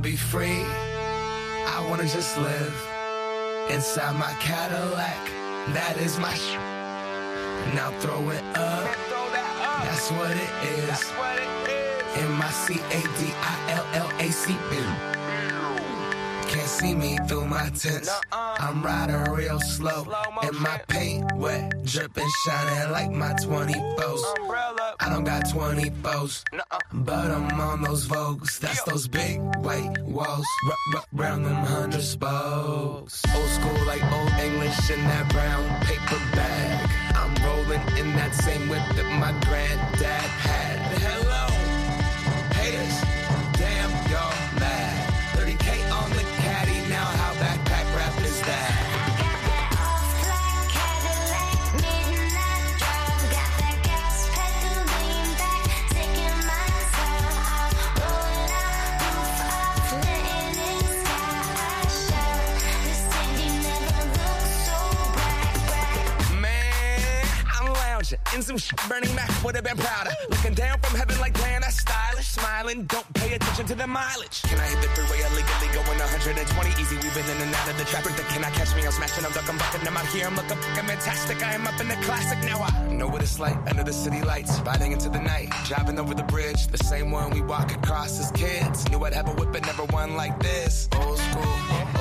be free. I wanna just live inside my Cadillac. That is my Now throw it up. That's what it is. MICADILLAC. Can't see me through my tents. I'm riding real slow, and my paint wet, dripping, shining like my 24s. I don't got 24s, but I'm on those Vogues. That's those big white walls, round them 100 spokes. Old school like old English in that brown paper bag. I'm rolling in that same whip that my granddad had. Hello, haters, damn y'all mad. 30K on the caddy, now how backpack rap is that? In some Bernie Mac would have been prouder. Looking down from heaven like damn, that's stylish. Smiling, don't pay attention to the mileage. Can I hit the freeway illegally going 120 easy? We've been in and out of the traffic. Can I catch me? I'm smashing, I'm ducking, bucking. I'm out here, I'm looking fantastic. I am up in the classic. Now I know what it's like under the city lights, riding into the night, driving over the bridge, the same one we walk across as kids. Knew I'd have a whip, but never one like this. Old school,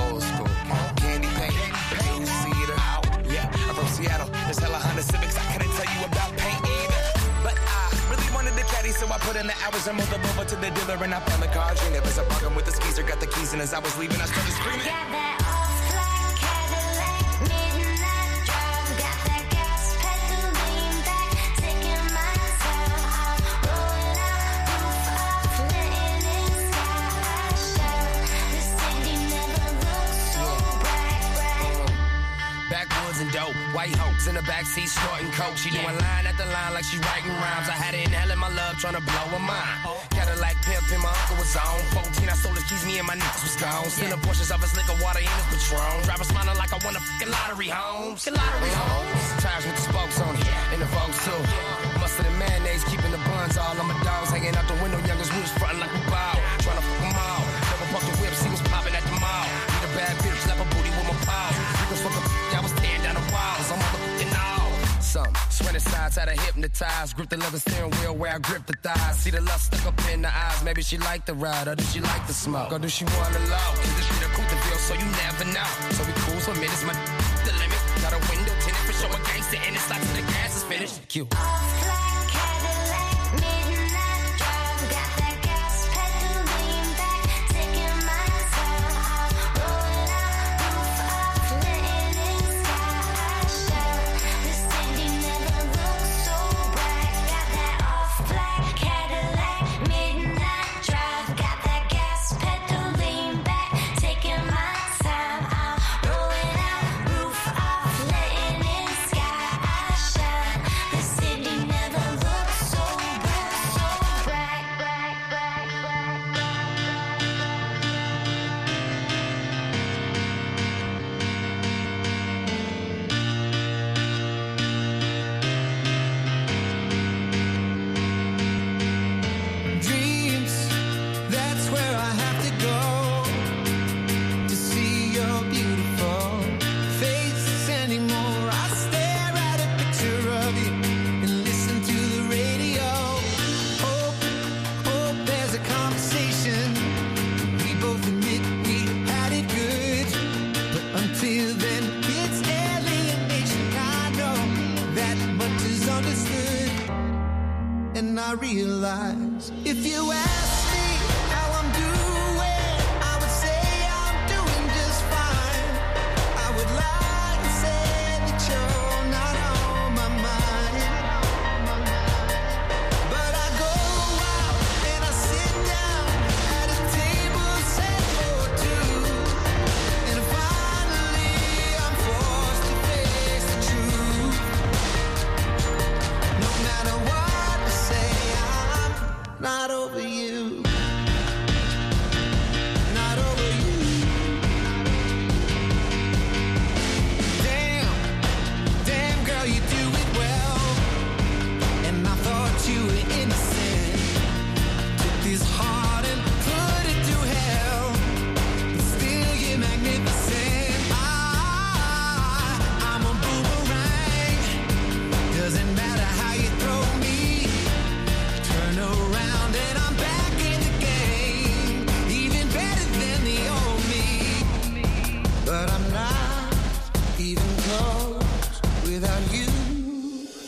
candy paint, two-seater. Yeah, I'm from Seattle. There's hella Honda Civics. I couldn't tell you about paint either. But I really wanted the caddy, so I put in the hours and moved them over to the dealer. And I found the car dream. As I bargained with the skeezer, got the keys, and as I was leaving, I started screaming. Got that off-black Cadillac, midnight drive. Got that gas pedal lean back, taking my time. I'm rolling out, roof off, letting in sky shine. The city never looks so bright. Backwoods and dope, white hopes in the backseat snorting coke. She doing line after line like she writing rhymes. I had it in hell in my love, trying to blow her mind. Cadillac pimp and my uncle was on 14. I sold his keys, me and my niggas was gone. Sending portions of his liquor, water in his Patron. Driver smiling like I won a fucking lottery, Holmes. Tires with the spokes on it, in the Vogue too. Mustard and mayonnaise, keeping the buns all on my dogs. Hanging out the window, youngest we was frontin' like we bow. Trying to fuck them all. Never bucked the whips, he was popping at the mall. Need a bad bitch, slap a booty with my paws. You can fuck a I was tearing down the walls. I'm motherfucking all. Some swing sides, had her hypnotized. Grip the leather steering wheel where I grip the thighs. See the lust stuck up in the eyes. Maybe she like the ride, or does she like the smoke? Or does she want the low? Cause this shit a Coulterville, so you never know. So we cruise for minutes, my the limit. Got a window tinted for showing gangster, and it's like till the gas is finished. Cute. Off-black Cadillac, midnight drive. Got that gas pedal lean back, taking my time. I'm rolling out, roof off, letting in sky shine. The city never looks so bright. Got that off-black Cadillac, midnight drive. Got that gas pedal lean back, taking my time. I'm rolling out, roof off, letting in sky shine. The city never looks so bright, so bright. Dreams, that's where I have to go to see your beautiful face anymore. I stare at a picture of you and listen to the radio. Hope there's a conversation. We both admit we had it good, but until then, it's alienation. I know that much is understood. And I realize if you ask me how I'm doing, I would say I'm doing just fine. I would lie and say that you're not on my mind. But I go out and I sit down at a table set for two, and finally I'm forced to face the truth. No matter what I say, I'm not over you.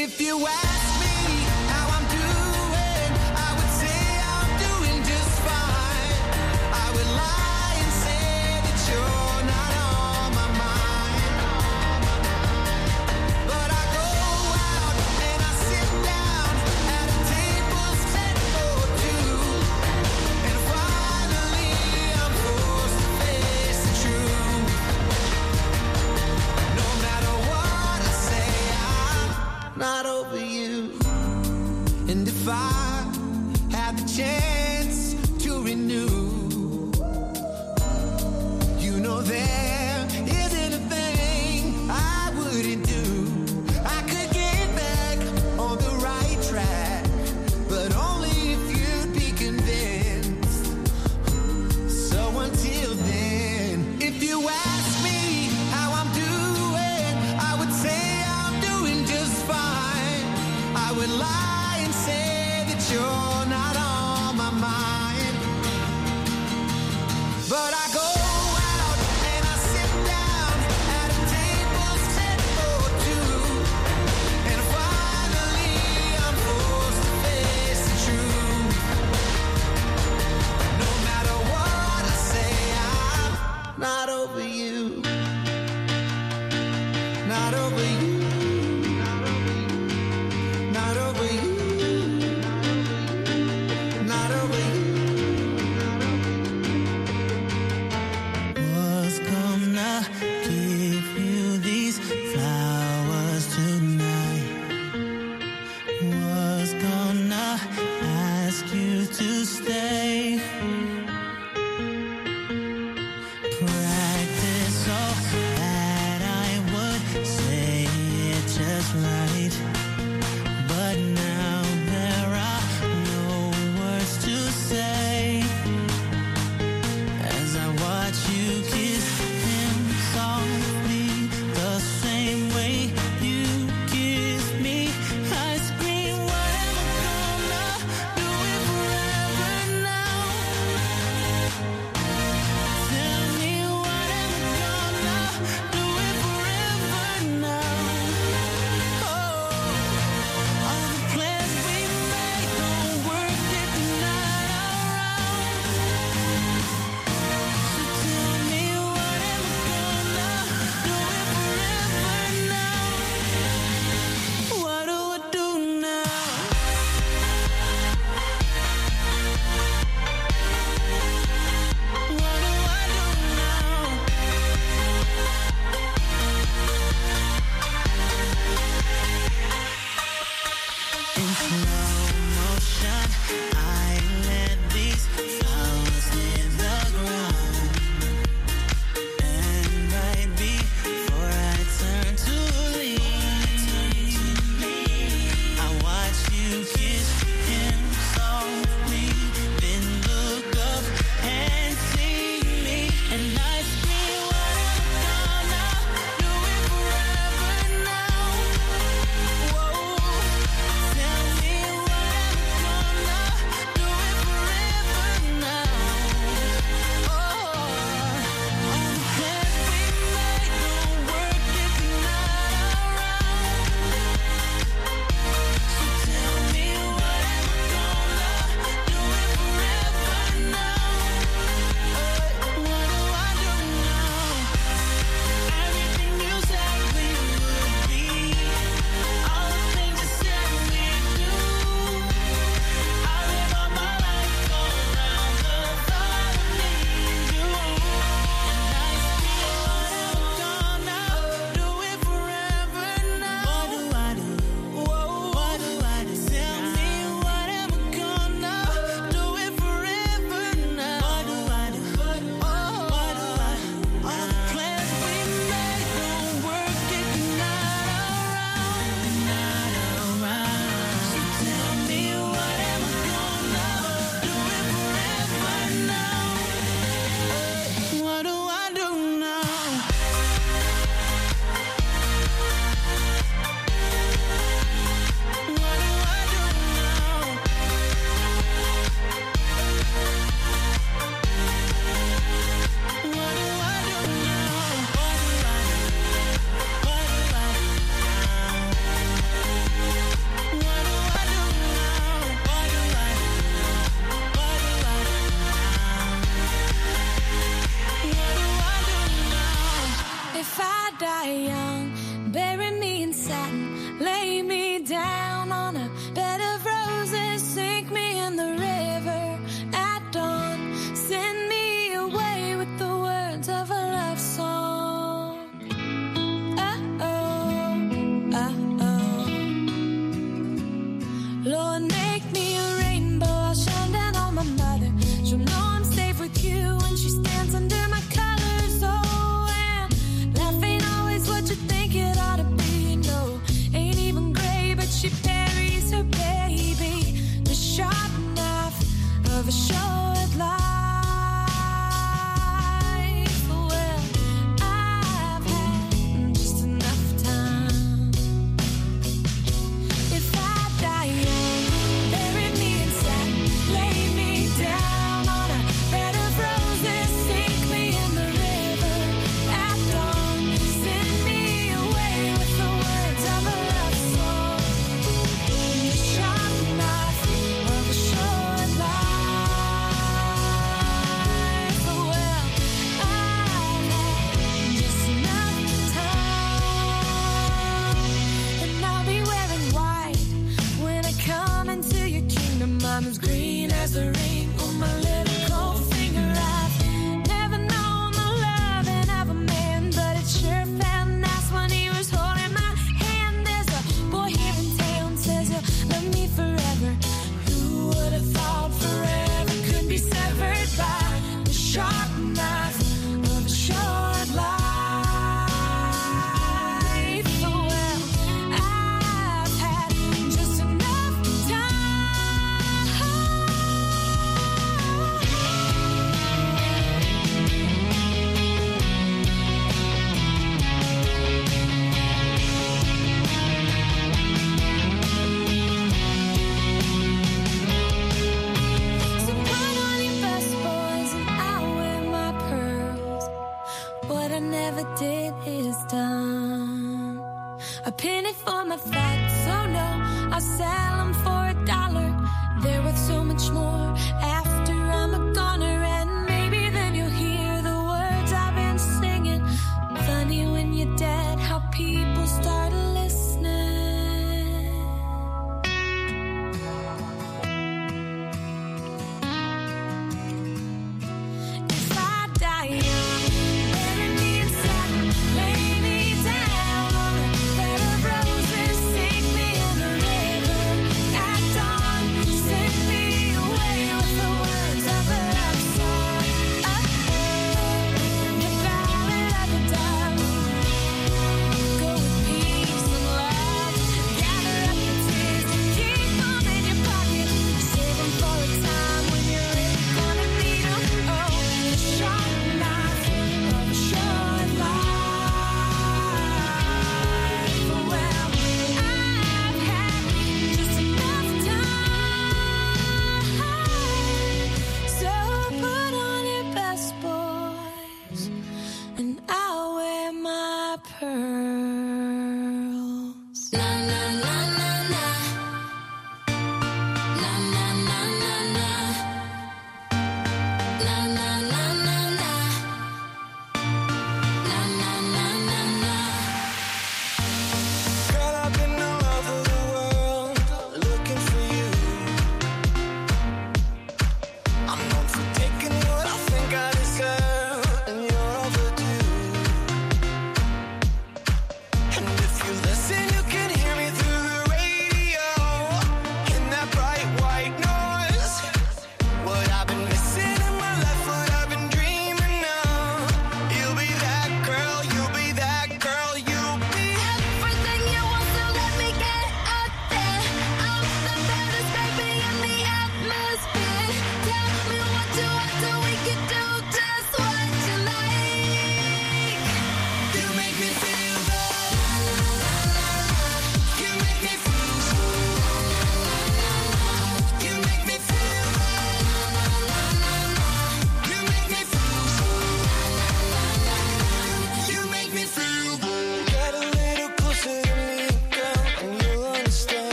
If you ask me how I'm doing, I would say I'm doing just fine. I would lie and say that you're not on my mind. But I go out and I sit down at a table set for two, and finally I'm forced to face the truth. No matter what I say, I'm not over you. And if I had the chance to renew, you know there isn't a thing I wouldn't do. I could get back on the right track, but only if you'd be convinced. So until then, if you ask me how I'm doing, I would say I'm doing just fine. I would lie and say that you're not on my mind. But I go out and I sit down at a table set for two, and finally I'm forced to face the truth. No matter what I say, I'm not over you. Not over you. Not over you. Not over you. Was gonna give you these flowers tonight. Was gonna ask you to stay. Practice so that I would say it just right. But now there are no words to say as I watch you kiss him softly, the same way you kiss me. I scream, what am I gonna do it forever now? Tell me, what am I gonna do it forever now? Oh, all the plans we made don't work if you're not around. So tell me, what am I gonna do it forever now? What do I do now? What do I do now? In slow motion, I let these flowers hit the ground, and right before I turn to leave, I watch you kiss him softly, then look up and see me, and I scream, what am I gonna do it forever now? Whoa, tell me, me down on a bed of roses, sink me in the river at dawn, send me away with the words of a love song. Lord, make me a rainbow, I'll shine down on my mother. She'll know I'm safe with you when she stands under my colors. Oh, and life ain't always what you think it ought to be. No, ain't even gray, but she buries her baby. The sharp knife of a short life. Well, I've had just enough time. If I die young, bury me inside, lay me down on a bed of roses, sink me in the river at dawn, send me away with the words of a love song. The sharp knife of a short life. Well, I've had just enough time, and I'll be wearing white when I come into your kingdom. I'm as green as the rainbow.